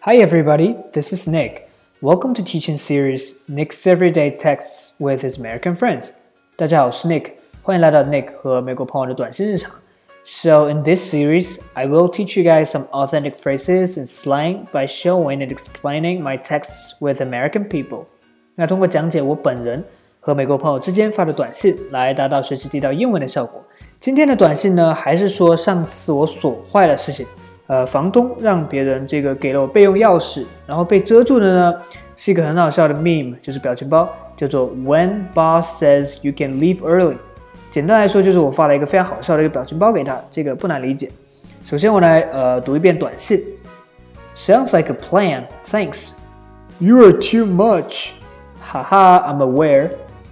Hi everybody, this is Nick. Welcome to teaching series Nick's Everyday Texts with his American friends. 大家好，我是 Nick， 欢迎来到 Nick 和美国朋友的短信日常。So in this series, I will teach you guys some authentic phrases and slang by showing and explaining my texts with American people. 那通过讲解我本人和美国朋友之间发的短信，来达到学习地道英文的效果。今天的短信呢，还是说上次我锁坏的事情。房东让别人给了我备用钥匙，然后被遮住的呢，是一个很好笑的 meme， 就是表情包，叫做 When boss says you can leave early。简单来说，就是我发了一个非常好笑的一个表情包给他，这个不难理解。首先我来读一遍短信。Sounds like a plan, thanks. You are too much. Haha, I'm aware.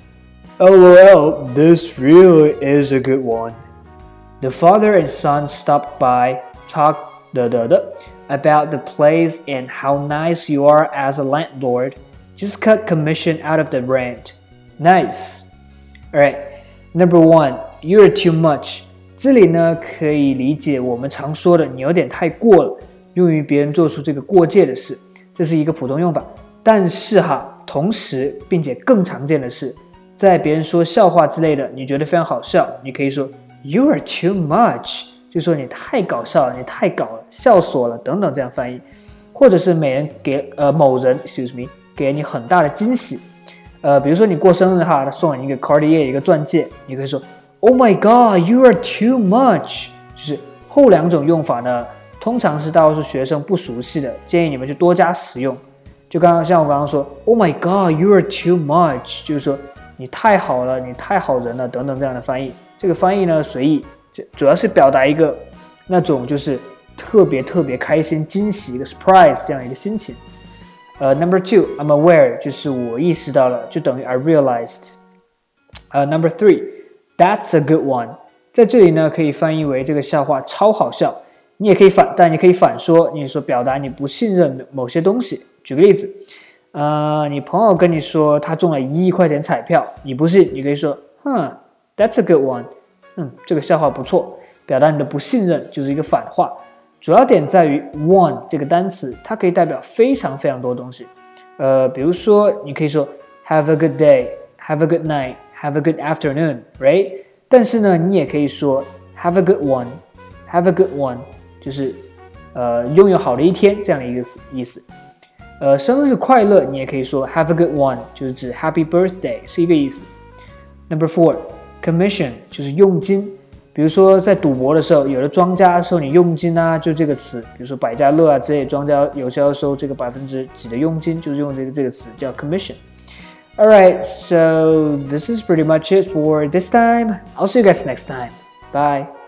LOL, this really is a good one. The father and son stopped by, talked about the place and how nice you are as a landlord. Just cut commission out of the rent. Nice. Alright, number one, you're too much. 这里呢可以理解我们常说的你有点太过了，用于别人做出这个过界的事，这是一个普通用法。但是同时并且更常见的是，在别人说笑话之类的，你觉得非常好笑，你可以说 You are too much。就说你太搞笑了，你太搞了，笑死我了等等这样翻译，或者是某人 excuse me 给你很大的惊喜，比如说你过生日他送你一个 Cartier 一个钻戒，你可以说 Oh my God, you are too much。就是后两种用法呢，通常是大多数学生不熟悉的，建议你们去多加使用。就像我刚刚说 Oh my God, you are too much， 就是说你太好了，你太好人了等等这样的翻译。这个翻译呢随意。主要是表达一个那种就是特别开心惊喜一个 surprise 这样一个心情。Number two, I'm aware 就是我意识到了，就等于 I realized。Number three, that's a good one 在这里呢可以翻译为这个笑话超好笑，你也可以反说，你说表达你不信任某些东西。举个例子，你朋友跟你说他中了1亿块钱彩票，你不信，你可以说that's a good one。这个笑话不错，表达你的不信任，就是一个反话。主要点在于 one 这个单词，它可以代表非常多东西。比如说你可以说 have a good day, have a good night, have a good afternoon, right？ 但是呢，你也可以说 have a good one, have a good one， 就是拥有好的一天这样的一个意思。生日快乐，你也可以说 have a good one， 就是指 happy birthday 是一个意思。Number four。Commission 就是佣金，比如说在赌博的时候，有的庄家收你佣金啊，就这个词，比如说百家乐啊之类，庄家有时候要收这个%几的佣金，就是用这个词叫 commission。Alright, so this is pretty much it for this time. I'll see you guys next time. Bye.